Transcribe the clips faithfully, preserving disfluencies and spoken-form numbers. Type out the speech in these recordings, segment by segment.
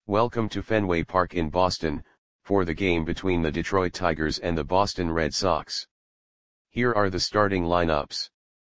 Welcome to Fenway Park in Boston, for the game between the Detroit Tigers and the Boston Red Sox. Here are the starting lineups.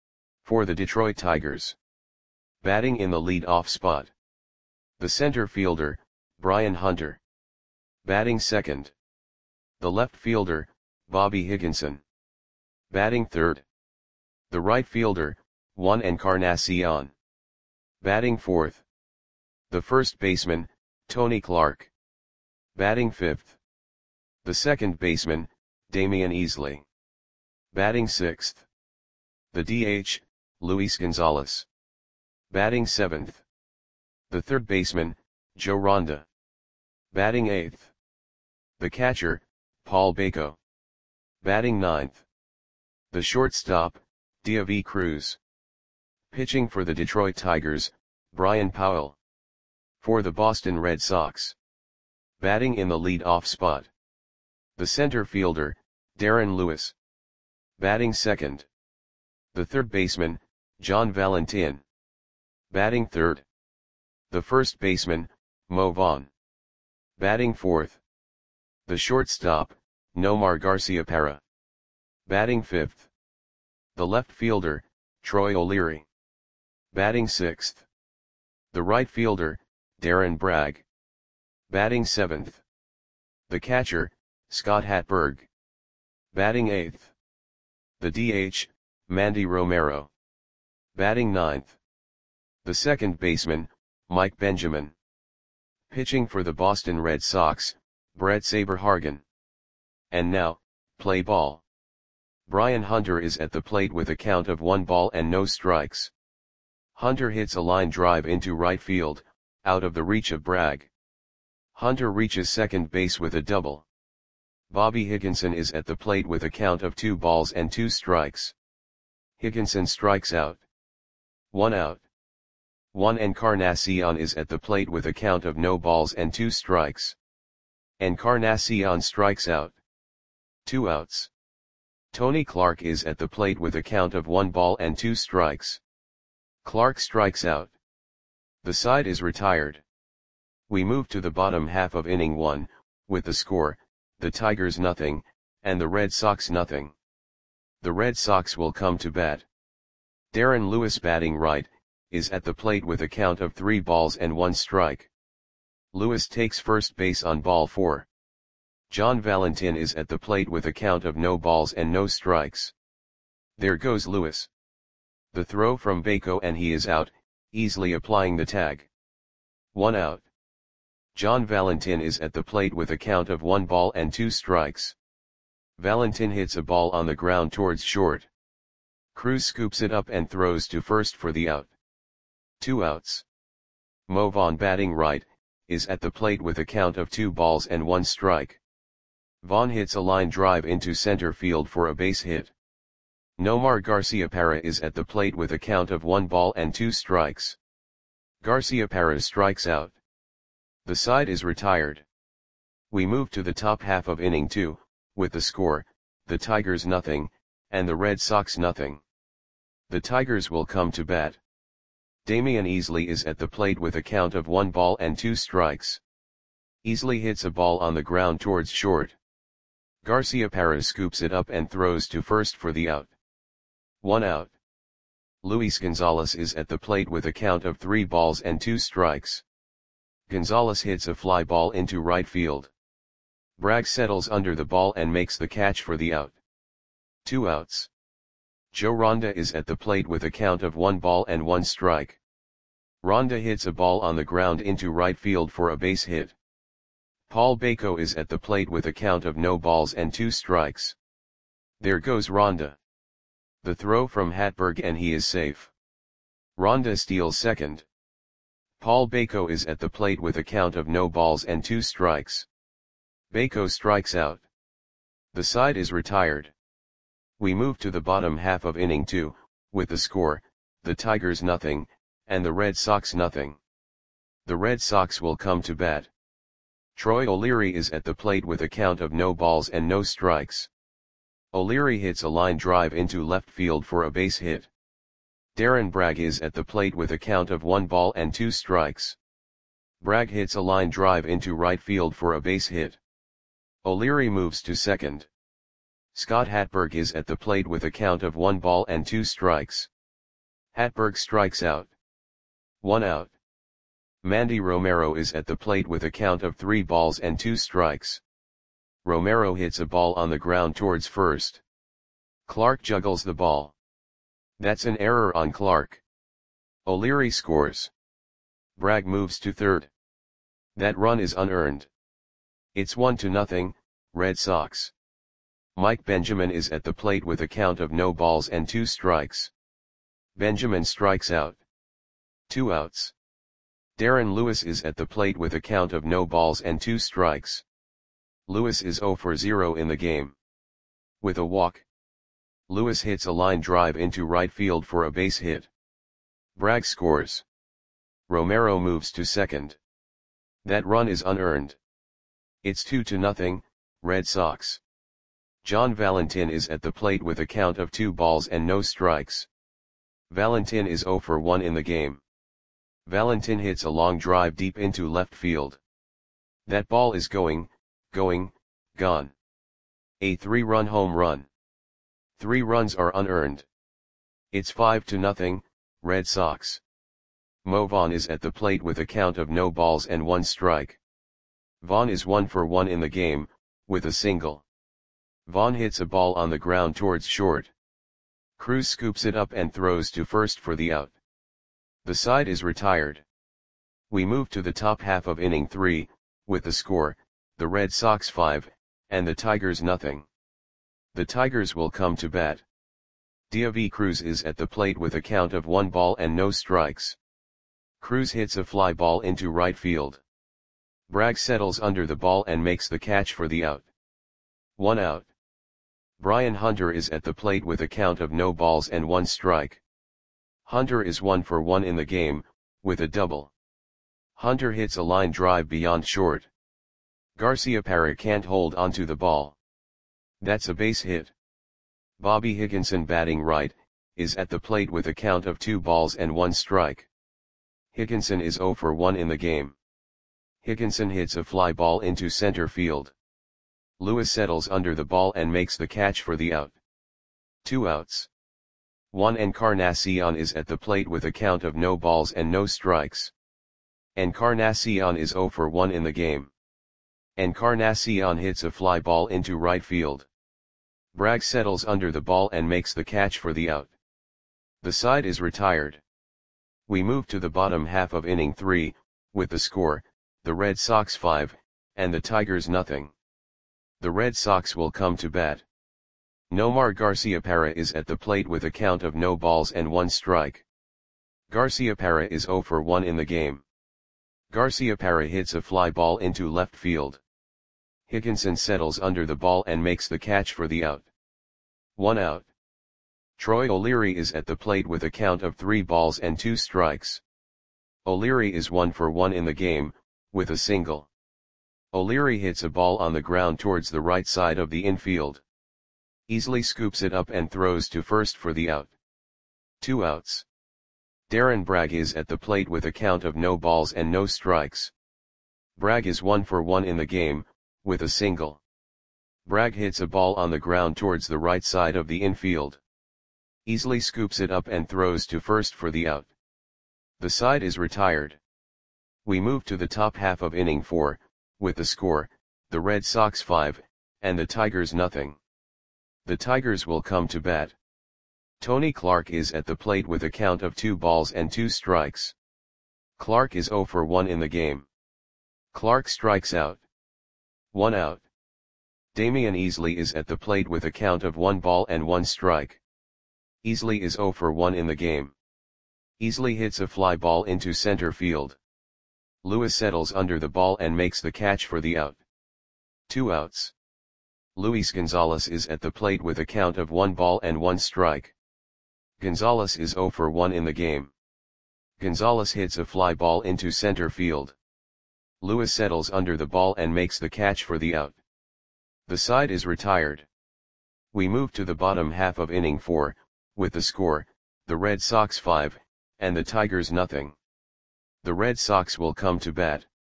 For the Detroit Tigers. Batting in the lead-off spot. The center fielder, Brian Hunter. Batting second. The left fielder, Bobby Higginson. Batting third. The right fielder, Juan Encarnacion. Batting fourth. The first baseman, Tony Clark. Batting fifth. The second baseman, Damian Easley. Batting sixth. The D H, Luis Gonzalez. Batting seventh. The third baseman, Joe Ronda. Batting eighth. The catcher, Paul Bako. Batting ninth. The shortstop, Diavy Cruz. Pitching for the Detroit Tigers, Brian Powell. For the Boston Red Sox. Batting in the lead-off spot. The center fielder, Darren Lewis. Batting second. The third baseman, John Valentin. Batting third. The first baseman, Mo Vaughn. Batting fourth. The shortstop, Nomar Garciaparra. Batting fifth. The left fielder, Troy O'Leary. Batting sixth. The right fielder, Darren Bragg. Batting seventh. The catcher, Scott Hatberg. Batting eighth. The D H, Mandy Romero. Batting ninth. The second baseman, Mike Benjamin. Pitching for the Boston Red Sox, Brett Saberhagen. And now, play ball. Brian Hunter is at the plate with a count of one ball and no strikes. Hunter hits a line drive into right field, out of the reach of Bragg. Hunter reaches second base with a double. Bobby Higginson is at the plate with a count of two balls and two strikes. Higginson strikes out. One out. Juan Encarnacion is at the plate with a count of no balls and two strikes. Encarnacion strikes out. Two outs. Tony Clark is at the plate with a count of one ball and two strikes. Clark strikes out. The side is retired. We move to the bottom half of inning one, with the score, the Tigers nothing, and the Red Sox nothing. The Red Sox will come to bat. Darren Lewis batting right, is at the plate with a count of three balls and one strike. Lewis takes first base on ball four. John Valentin is at the plate with a count of no balls and no strikes. There goes Lewis. The throw from Bako and he is out, easily applying the tag. One out. John Valentin is at the plate with a count of one ball and two strikes. Valentin hits a ball on the ground towards short. Cruz scoops it up and throws to first for the out. Two outs. Mo Vaughn batting right, is at the plate with a count of two balls and one strike. Vaughn hits a line drive into center field for a base hit. Nomar Garciaparra is at the plate with a count of one ball and two strikes. Garciaparra strikes out. The side is retired. We move to the top half of inning two, with the score, the Tigers nothing, and the Red Sox nothing. The Tigers will come to bat. Damian Easley is at the plate with a count of one ball and two strikes. Easley hits a ball on the ground towards short. Garciaparra scoops it up and throws to first for the out. One out. Luis Gonzalez is at the plate with a count of three balls and two strikes. Gonzalez hits a fly ball into right field. Bragg settles under the ball and makes the catch for the out. Two outs. Joe Ronda is at the plate with a count of one ball and one strike. Ronda hits a ball on the ground into right field for a base hit. Paul Bako is at the plate with a count of no balls and two strikes. There goes Ronda. The throw from Hatberg and he is safe. Ronda steals second. Paul Bako is at the plate with a count of no balls and two strikes. Bako strikes out. The side is retired. We move to the bottom half of inning two, with the score, the Tigers nothing, and the Red Sox nothing. The Red Sox will come to bat. Troy O'Leary is at the plate with a count of no balls and no strikes. O'Leary hits a line drive into left field for a base hit. Darren Bragg is at the plate with a count of one ball and two strikes. Bragg hits a line drive into right field for a base hit. O'Leary moves to second. Scott Hatberg is at the plate with a count of one ball and two strikes. Hatberg strikes out. One out. Mandy Romero is at the plate with a count of three balls and two strikes. Romero hits a ball on the ground towards first. Clark juggles the ball. That's an error on Clark. O'Leary scores. Bragg moves to third. That run is unearned. It's one to nothing, Red Sox. Mike Benjamin is at the plate with a count of no balls and two strikes. Benjamin strikes out. Two outs. Darren Lewis is at the plate with a count of no balls and two strikes. Lewis is zero for zero in the game. With a walk, Lewis hits a line drive into right field for a base hit. Bragg scores. Romero moves to second. That run is unearned. It's two to nothing, Red Sox. John Valentin is at the plate with a count of two balls and no strikes. Valentin is zero for one in the game. Valentin hits a long drive deep into left field. That ball is going, going, gone. A three-run home run. Three runs are unearned. It's five to nothing, Red Sox. Mo Vaughn is at the plate with a count of no balls and one strike. Vaughn is one for one in the game, with a single. Vaughn hits a ball on the ground towards short. Cruz scoops it up and throws to first for the out. The side is retired. We move to the top half of inning three, with the score, the Red Sox five, and the Tigers nothing. The Tigers will come to bat. David Cruz is at the plate with a count of one ball and no strikes. Cruz hits a fly ball into right field. Bragg settles under the ball and makes the catch for the out. One out. Brian Hunter is at the plate with a count of no balls and one strike. Hunter is one for one in the game, with a double. Hunter hits a line drive beyond short. Garciaparra can't hold onto the ball. That's a base hit. Bobby Higginson, batting right, is at the plate with a count of two balls and one strike. Higginson is zero for one in the game. Higginson hits a fly ball into center field. Lewis settles under the ball and makes the catch for the out. Two outs. Juan Encarnacion is at the plate with a count of no balls and no strikes. Encarnacion is zero for one in the game. Encarnacion hits a fly ball into right field. Bragg settles under the ball and makes the catch for the out. The side is retired. We move to the bottom half of inning three, with the score, the Red Sox five, and the Tigers nothing. The Red Sox will come to bat. Nomar Garciaparra is at the plate with a count of no balls and one strike. Garciaparra is zero for one in the game. Garciaparra hits a fly ball into left field. Higginson settles under the ball and makes the catch for the out. One out. Troy O'Leary is at the plate with a count of three balls and two strikes. O'Leary is one for one in the game, with a single. O'Leary hits a ball on the ground towards the right side of the infield. Easily scoops it up and throws to first for the out. Two outs. Darren Bragg is at the plate with a count of no balls and no strikes. Bragg is one for one in the game, with a single. Bragg hits a ball on the ground towards the right side of the infield. Easily scoops it up and throws to first for the out. The side is retired. We move to the top half of inning four, with the score, the Red Sox five, and the Tigers nothing. The Tigers will come to bat. Tony Clark is at the plate with a count of two balls and two strikes. Clark is zero for one in the game. Clark strikes out. One out. Damian Easley is at the plate with a count of one ball and one strike. Easley is zero for one in the game. Easley hits a fly ball into center field. Lewis settles under the ball and makes the catch for the out. Two outs. Luis Gonzalez is at the plate with a count of one ball and one strike. Gonzalez is zero for one in the game. Gonzalez hits a fly ball into center field. Lewis settles under the ball and makes the catch for the out. The side is retired. We move to the bottom half of inning four, with the score, the Red Sox five, and the Tigers nothing. The Red Sox will come to bat.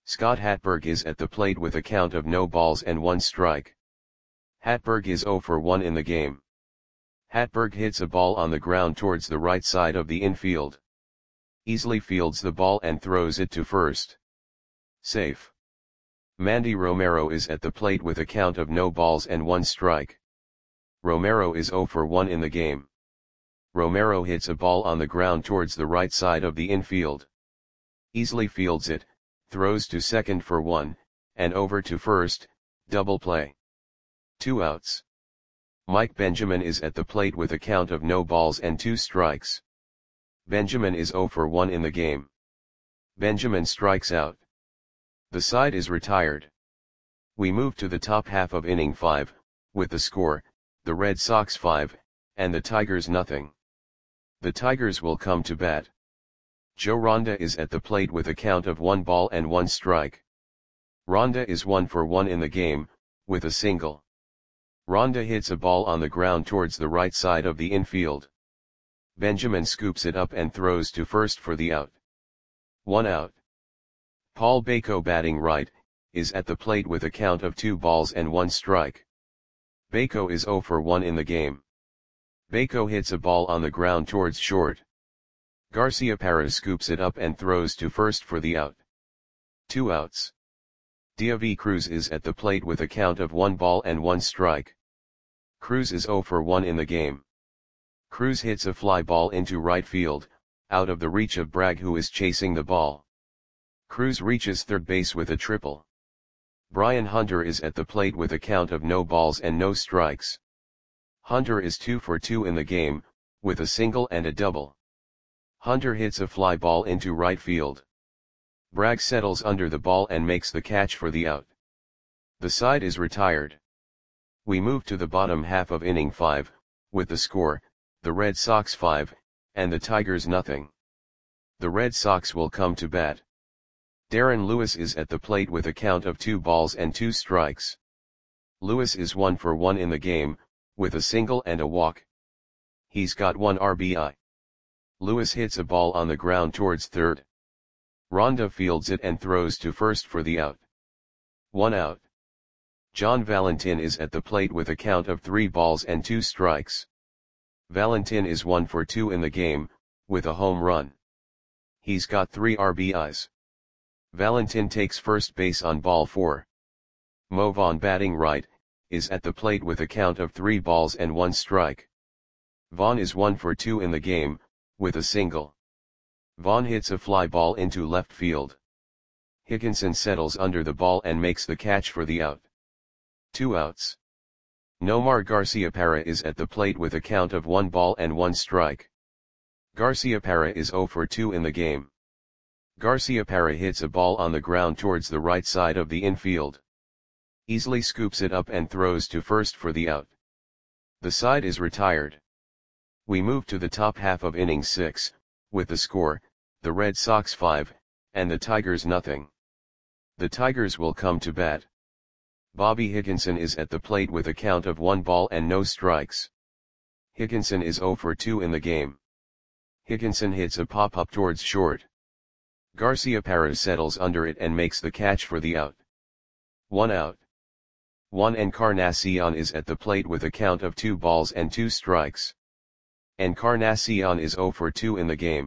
Scott Hatberg is at the plate with a count of no balls and one strike. Hatberg is zero for one in the game. Hatberg hits a ball on the ground towards the right side of the infield. Easily fields the ball and throws it to first. Safe. Mandy Romero is at the plate with a count of no balls and one strike. Romero is zero for one in the game. Romero hits a ball on the ground towards the right side of the infield. Easily fields it, throws to second for one, and over to first, double play. Two outs. Mike Benjamin is at the plate with a count of no balls and two strikes. Benjamin is zero for one in the game. Benjamin strikes out. The side is retired. We move to the top half of inning five, with the score, the Red Sox five, and the Tigers nothing. The Tigers will come to bat. Joe Ronda is at the plate with a count of one ball and one strike. Ronda is one for one in the game, with a single. Ronda hits a ball on the ground towards the right side of the infield. Benjamin scoops it up and throws to first for the out. One out. Paul Bako, batting right, is at the plate with a count of two balls and one strike. Bako is zero for one in the game. Bako hits a ball on the ground towards short. Garciaparra scoops it up and throws to first for the out. Two outs. Deivi Cruz is at the plate with a count of one ball and one strike. Cruz is zero for one in the game. Cruz hits a fly ball into right field, out of the reach of Bragg, who is chasing the ball. Cruz reaches third base with a triple. Brian Hunter is at the plate with a count of no balls and no strikes. Hunter is two for two in the game, with a single and a double. Hunter hits a fly ball into right field. Bragg settles under the ball and makes the catch for the out. The side is retired. We move to the bottom half of inning five, with the score, the Red Sox five, and the Tigers nothing. The Red Sox will come to bat. Darren Lewis is at the plate with a count of two balls and two strikes. Lewis is one for one in the game, with a single and a walk. He's got one R B I. Lewis hits a ball on the ground towards third. Ronda fields it and throws to first for the out. One out. John Valentin is at the plate with a count of three balls and two strikes. Valentin is one for two in the game, with a home run. He's got three R B Is. Valentin takes first base on ball four. Mo Vaughn, batting right, is at the plate with a count of three balls and one strike. Vaughn is one for two in the game, with a single. Vaughn hits a fly ball into left field. Higginson settles under the ball and makes the catch for the out. Two outs. Nomar Garciaparra is at the plate with a count of one ball and one strike. Garciaparra is zero for two in the game. Garciaparra hits a ball on the ground towards the right side of the infield. Easily scoops it up and throws to first for the out. The side is retired. We move to the top half of inning six, with the score, the Red Sox five, and the Tigers nothing. The Tigers will come to bat. Bobby Higginson is at the plate with a count of one ball and no strikes. Higginson is zero for two in the game. Higginson hits a pop-up towards short. Garciaparra settles under it and makes the catch for the out. One out. Juan Encarnacion is at the plate with a count of two balls and two strikes. Encarnacion is zero for two in the game.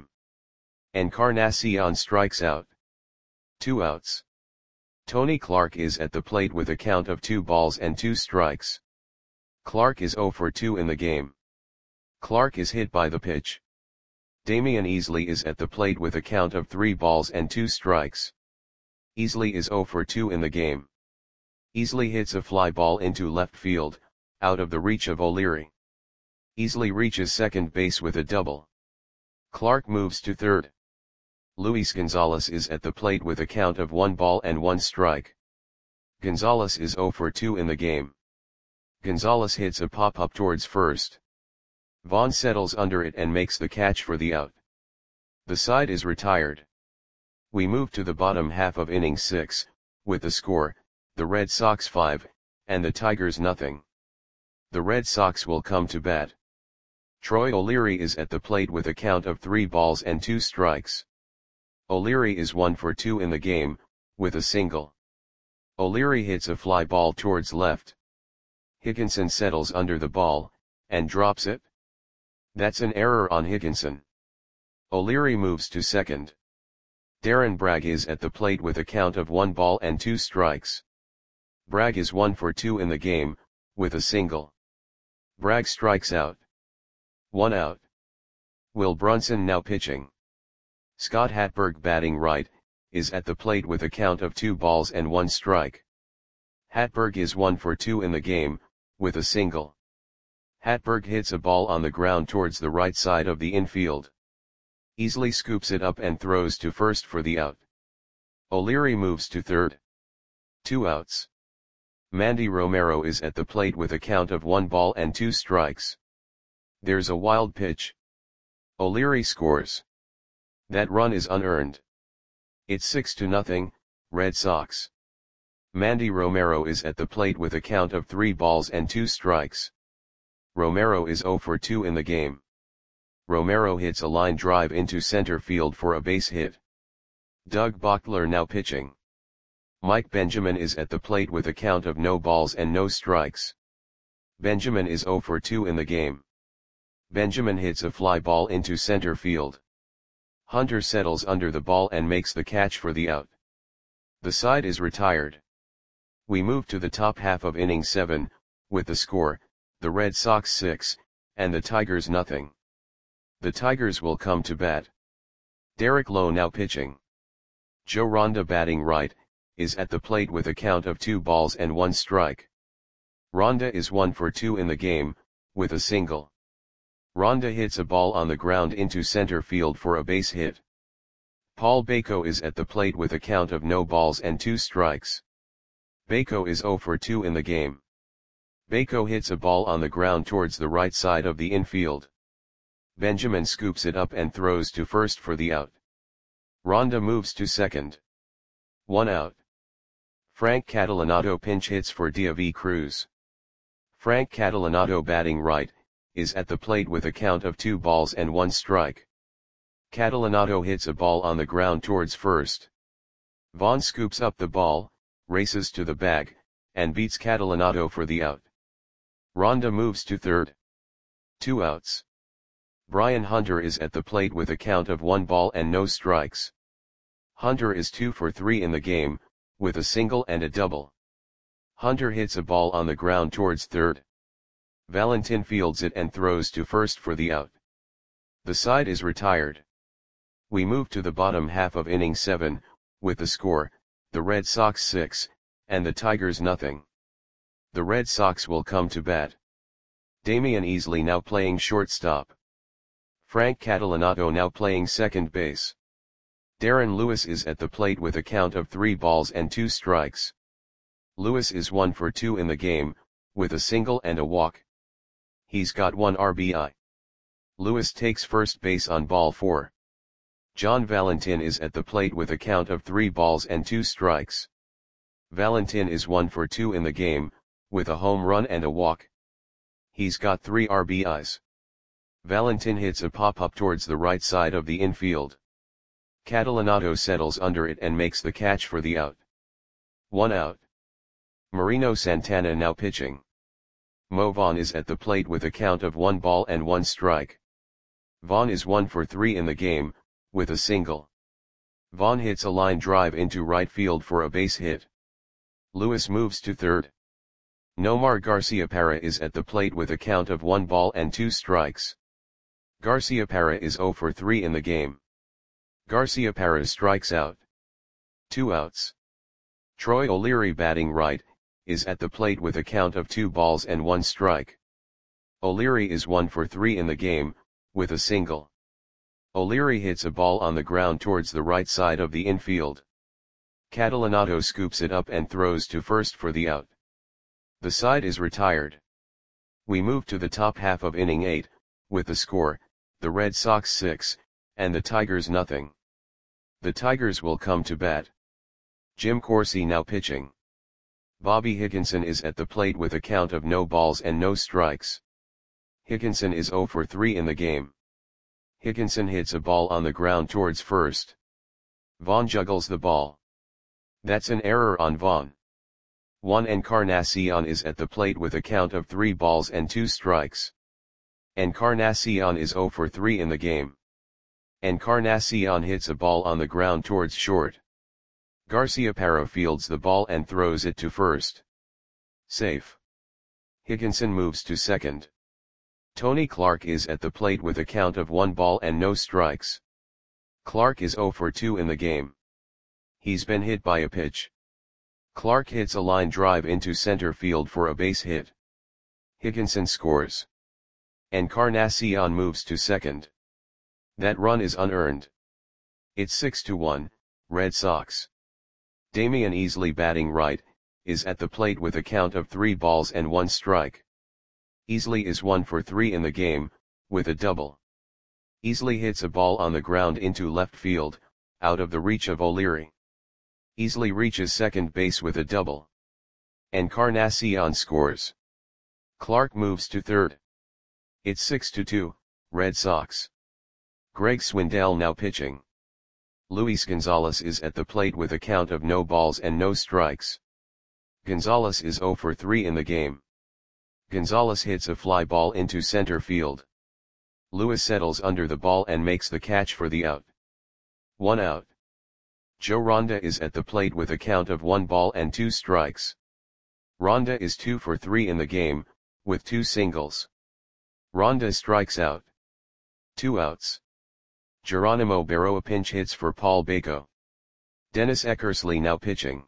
Encarnacion strikes out. Two outs. Tony Clark is at the plate with a count of two balls and two strikes. Clark is zero for two in the game. Clark is hit by the pitch. Damian Easley is at the plate with a count of three balls and two strikes. Easley is zero for two in the game. Easley hits a fly ball into left field, out of the reach of O'Leary. Easley reaches second base with a double. Clark moves to third. Luis Gonzalez is at the plate with a count of one ball and one strike. Gonzalez is zero for two in the game. Gonzalez hits a pop-up towards first. Vaughn settles under it and makes the catch for the out. The side is retired. We move to the bottom half of inning six, with the score, the Red Sox five, and the Tigers nothing. The Red Sox will come to bat. Troy O'Leary is at the plate with a count of three balls and two strikes. O'Leary is one for two in the game, with a single. O'Leary hits a fly ball towards left. Higginson settles under the ball, and drops it. That's an error on Higginson. O'Leary moves to second. Darren Bragg is at the plate with a count of one ball and two strikes. Bragg is one for two in the game, with a single. Bragg strikes out. One out. Will Brunson now pitching. Scott Hatberg batting right, is at the plate with a count of two balls and one strike. Hatberg is one for two in the game, with a single. Hatberg hits a ball on the ground towards the right side of the infield. Easily scoops it up and throws to first for the out. O'Leary moves to third. Two outs. Mandy Romero is at the plate with a count of one ball and two strikes. There's a wild pitch. O'Leary scores. That run is unearned. It's six to nothing, Red Sox. Mandy Romero is at the plate with a count of three balls and two strikes. Romero is zero for two in the game. Romero hits a line drive into center field for a base hit. Doug Bochtler now pitching. Mike Benjamin is at the plate with a count of no balls and no strikes. Benjamin is zero for two in the game. Benjamin hits a fly ball into center field. Hunter settles under the ball and makes the catch for the out. The side is retired. We move to the top half of inning seven, with the score, the Red Sox six, and the Tigers nothing. The Tigers will come to bat. Derek Lowe now pitching. Joe Ronda batting right, is at the plate with a count of two balls and one strike. Ronda is one for two in the game, with a single. Ronda hits a ball on the ground into center field for a base hit. Paul Bako is at the plate with a count of no balls and two strikes. Bako is zero for two in the game. Bako hits a ball on the ground towards the right side of the infield. Benjamin scoops it up and throws to first for the out. Ronda moves to second. One out. Frank Catalanotto pinch hits for Diavi Cruz. Frank Catalanotto batting right, is at the plate with a count of two balls and one strike. Catalanotto hits a ball on the ground towards first. Vaughn scoops up the ball, races to the bag, and beats Catalanotto for the out. Ronda moves to third. Two outs. Brian Hunter is at the plate with a count of one ball and no strikes. Hunter is two for three in the game, with a single and a double. Hunter hits a ball on the ground towards third. Valentin fields it and throws to first for the out. The side is retired. We move to the bottom half of inning seven, with the score, the Red Sox six, and the Tigers nothing. The Red Sox will come to bat. Damian Easley now playing shortstop. Frank Catalanotto now playing second base. Darren Lewis is at the plate with a count of three balls and two strikes. Lewis is one for two in the game, with a single and a walk. He's got one R B I. Lewis takes first base on ball four. John Valentin is at the plate with a count of three balls and two strikes. Valentin is one for two in the game, with a home run and a walk. He's got three R B Is. Valentin hits a pop-up towards the right side of the infield. Catalanotto settles under it and makes the catch for the out. One out. Marino Santana now pitching. Mo Vaughn is at the plate with a count of one ball and one strike. Vaughn is one for three in the game, with a single. Vaughn hits a line drive into right field for a base hit. Lewis moves to third. Nomar Garciaparra is at the plate with a count of one ball and two strikes. Garciaparra is zero for three in the game. Garciaparra strikes out. Two outs. Troy O'Leary batting right, is at the plate with a count of two balls and one strike. O'Leary is one for three in the game, with a single. O'Leary hits a ball on the ground towards the right side of the infield. Catalanotto scoops it up and throws to first for the out. The side is retired. We move to the top half of inning eight, with the score, the Red Sox six, and the Tigers nothing. The Tigers will come to bat. Jim Corsi now pitching. Bobby Higginson is at the plate with a count of no balls and no strikes. Higginson is zero for three in the game. Higginson hits a ball on the ground towards first. Vaughn juggles the ball. That's an error on Vaughn. Juan Encarnacion is at the plate with a count of three balls and two strikes. Encarnacion is zero for three in the game. Encarnacion hits a ball on the ground towards short. Garciaparra fields the ball and throws it to first. Safe. Higginson moves to second. Tony Clark is at the plate with a count of one ball and no strikes. Clark is zero for two in the game. He's been hit by a pitch. Clark hits a line drive into center field for a base hit. Higginson scores. Encarnacion moves to second. That run is unearned. It's six to one, Red Sox. Damian Easley, batting right, is at the plate with a count of three balls and one strike. Easley is one for three in the game, with a double. Easley hits a ball on the ground into left field, out of the reach of O'Leary. Easley reaches second base with a double. Encarnacion scores. Clark moves to third. It's six to two, Red Sox. Greg Swindell now pitching. Luis Gonzalez is at the plate with a count of no balls and no strikes. Gonzalez is zero for three in the game. Gonzalez hits a fly ball into center field. Lewis settles under the ball and makes the catch for the out. One out. Joe Ronda is at the plate with a count of one ball and two strikes. Ronda is two for three in the game, with two singles. Ronda strikes out. Two outs. Geronimo Berroa pinch hits for Paul Baco. Dennis Eckersley now pitching.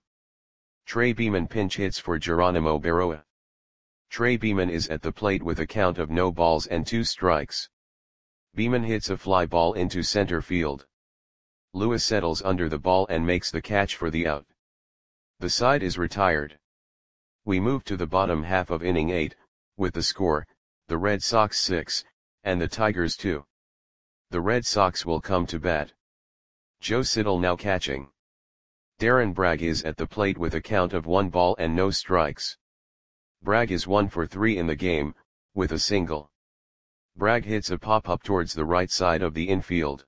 Trey Beeman pinch hits for Geronimo Berroa. Trey Beeman is at the plate with a count of no balls and two strikes. Beeman hits a fly ball into center field. Lewis settles under the ball and makes the catch for the out. The side is retired. We move to the bottom half of inning eight, with the score, the Red Sox six, and the Tigers two. The Red Sox will come to bat. Joe Siddall now catching. Darren Bragg is at the plate with a count of one ball and no strikes. Bragg is one for three in the game, with a single. Bragg hits a pop-up towards the right side of the infield.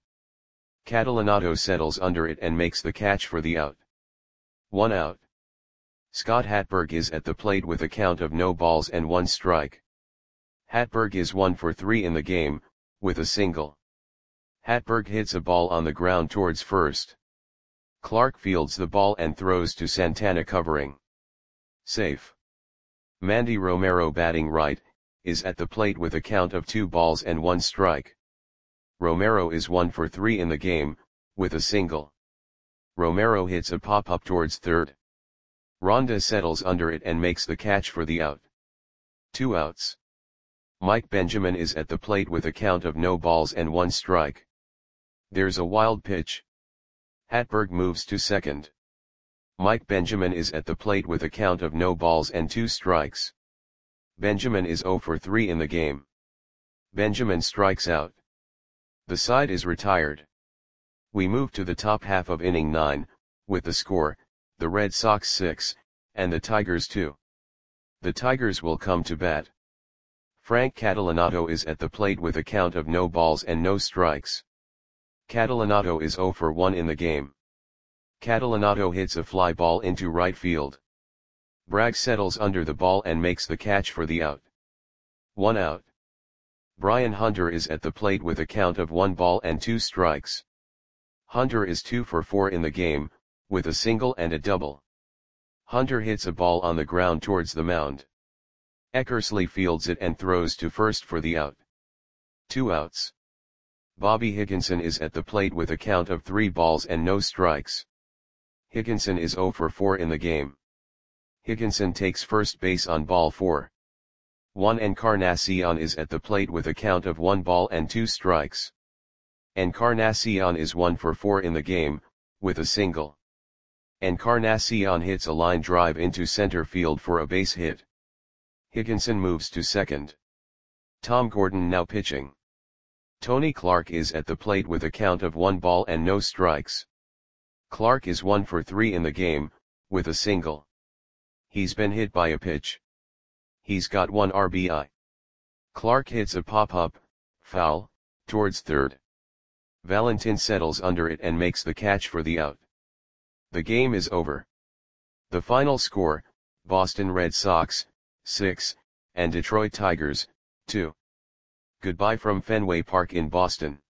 Catalanato settles under it and makes the catch for the out. One out. Scott Hatberg is at the plate with a count of no balls and one strike. Hatberg is one for three in the game, with a single. Hatberg hits a ball on the ground towards first. Clark fields the ball and throws to Santana covering. Safe. Mandy Romero, batting right, is at the plate with a count of two balls and one strike. Romero is one for three in the game, with a single. Romero hits a pop-up towards third. Ronda settles under it and makes the catch for the out. Two outs. Mike Benjamin is at the plate with a count of no balls and one strike. There's a wild pitch. Hatberg moves to second. Mike Benjamin is at the plate with a count of no balls and two strikes. Benjamin is zero for three in the game. Benjamin strikes out. The side is retired. We move to the top half of inning nine, with the score, the Red Sox six, and the Tigers two. The Tigers will come to bat. Frank Catalanato is at the plate with a count of no balls and no strikes. Catalanato is zero for one in the game. Catalanato hits a fly ball into right field. Bragg settles under the ball and makes the catch for the out. One out. Brian Hunter is at the plate with a count of one ball and two strikes. Hunter is two for four in the game, with a single and a double. Hunter hits a ball on the ground towards the mound. Eckersley fields it and throws to first for the out. Two outs. Bobby Higginson is at the plate with a count of three balls and no strikes. Higginson is zero for four in the game. Higginson takes first base on ball four. Juan Encarnacion is at the plate with a count of one ball and two strikes. Encarnacion is one for four in the game, with a single. Encarnacion hits a line drive into center field for a base hit. Higginson moves to second. Tom Gordon now pitching. Tony Clark is at the plate with a count of one ball and no strikes. Clark is one for three in the game, with a single. He's been hit by a pitch. He's got one R B I. Clark hits a pop-up, foul, towards third. Valentin settles under it and makes the catch for the out. The game is over. The final score, Boston Red Sox, six, and Detroit Tigers, two. Goodbye from Fenway Park in Boston.